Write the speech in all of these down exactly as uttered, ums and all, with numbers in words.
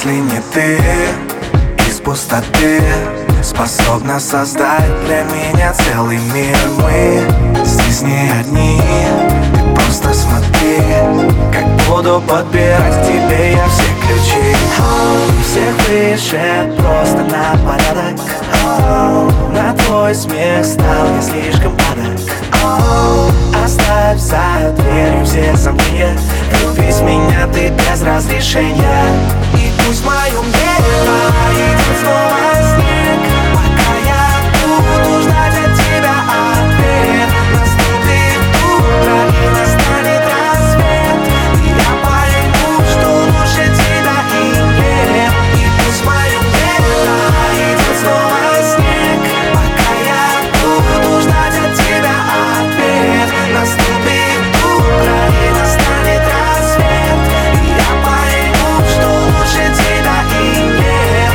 Если не ты, из пустоты способна создать для меня целый мир. Мы здесь не одни, ты просто смотри, как буду подбирать к тебе я все ключи. oh, Всех выше просто на порядок. oh, На твой смех стал я слишком падок. oh, Оставь за дверью все сомнения, влюбись в меня ты без разрешения. И пусть в моем небе идет снова снег, пока я буду ждать от тебя ответ. Наступит утро и настанет рассвет, и я пойму, что лучше тебя и нет. И пусть в моем небе идет снова снег, пока я буду ждать от тебя ответ. Наступит утро и настанет рассвет, и я пойму, что лучше тебя и нет.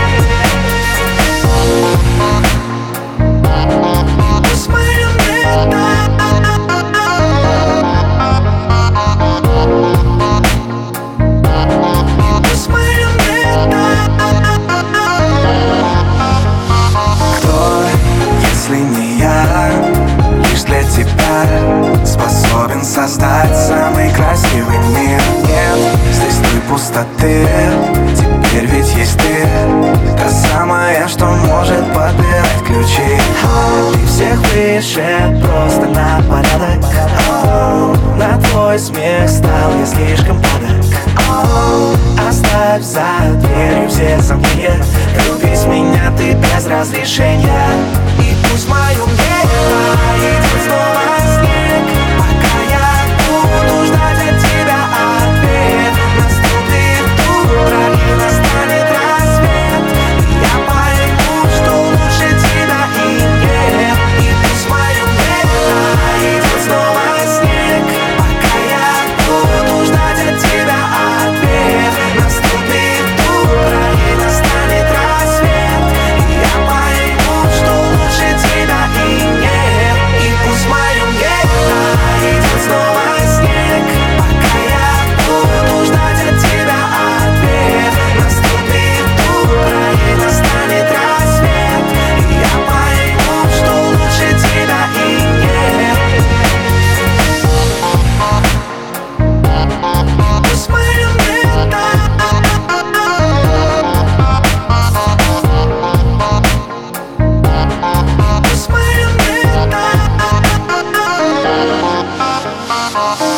Пусть в моем небе Пусть в моем небе Кто, если не я, лишь для тебя способен создать самый красивый мир? Нет здесь той пустоты, теперь ведь есть ты, та самая, что может подбирать ключи. Ты всех выше просто на порядок. oh, На твой смех стал я слишком падок. oh, Оставь за дверью все сомнения, влюбись в меня ты без разрешения. И пусть в моем небе идет снова снег, пока я буду ждать от тебя ответ. Наступит утро и настанет рассвет, и я пойму, что лучше тебя и нет. И пусть в моем небе идет снова снег, пока я буду ждать от тебя ответ. Наступит утро и настанет рассвет, и я пойму, что лучше тебя и нет. И пусть в моем небе идет снова снег, пока я буду ждать от тебя ответ. Наступит утро и настанет рассвет, и я пойму, что лучше тебя и нет. Пусть в моем небе Пусть в моем небе